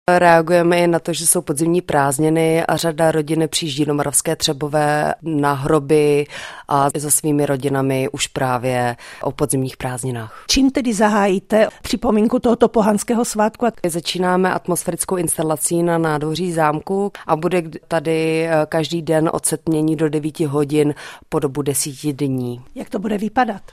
Reagujeme i na to, že jsou podzimní prázdniny a řada rodin přijíždí do Moravské Třebové na hroby a se svými rodinami už právě o podzimních prázdninách. Čím tedy zahájíte připomínku tohoto pohanského svátku? Začínáme atmosférickou instalací na nádvoří zámku a bude tady každý den od setmění do 9 hodin po dobu 10 dní. Jak to bude vypadat?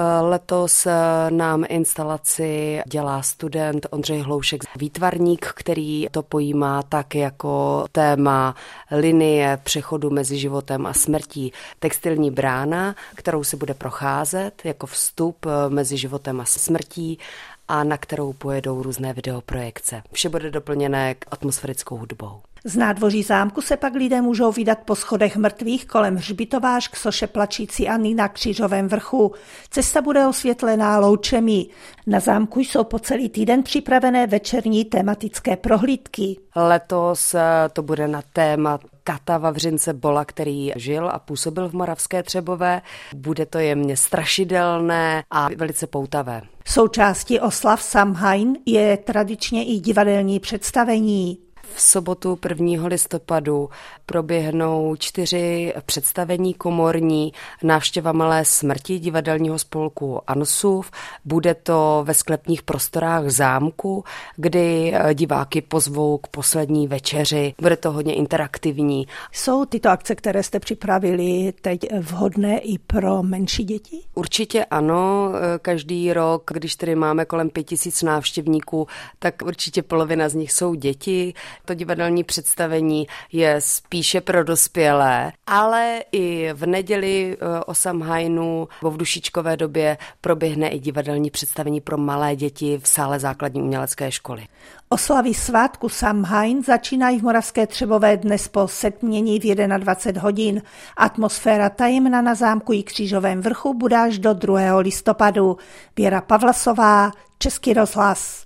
Letos nám instalaci dělá student Ondřej Hloušek, výtvarník, který to pojímá tak jako téma linie přechodu mezi životem a smrtí. Textilní brána, kterou si bude procházet jako vstup mezi životem a smrtí a na kterou pojedou různé videoprojekce. Vše bude doplněné atmosférickou hudbou. Z nádvoří zámku se pak lidé můžou vydat po schodech mrtvých kolem hřbitova až k soše plačící Anny na Křížovém vrchu. Cesta bude osvětlená loučemi. Na zámku jsou po celý týden připravené večerní tematické prohlídky. Letos to bude na téma Kata Vavřince Bola, který žil a působil v Moravské Třebové. Bude to jemně strašidelné a velice poutavé. Součástí oslav Samhain je tradičně i divadelní představení. V sobotu 1. listopadu proběhnou 4 představení komorní, návštěva Malé smrti divadelního spolku Ansův. Bude to ve sklepních prostorách zámku, kdy diváky pozvou k poslední večeři. Bude to hodně interaktivní. Jsou tyto akce, které jste připravili teď, vhodné i pro menší děti? Určitě ano. Každý rok, když tedy máme kolem 5000 návštěvníků, tak určitě polovina z nich jsou děti. To divadelní představení je spíše pro dospělé, ale i v neděli o Samhainu v dušičkové době proběhne i divadelní představení pro malé děti v sále základní umělecké školy. Oslavy svátku Samhain začínají v Moravské Třebové dnes po setmění v 21 hodin. Atmosféra tajemna na zámku i Křížovém vrchu bude až do 2. listopadu. Věra Pavlasová, Český rozhlas.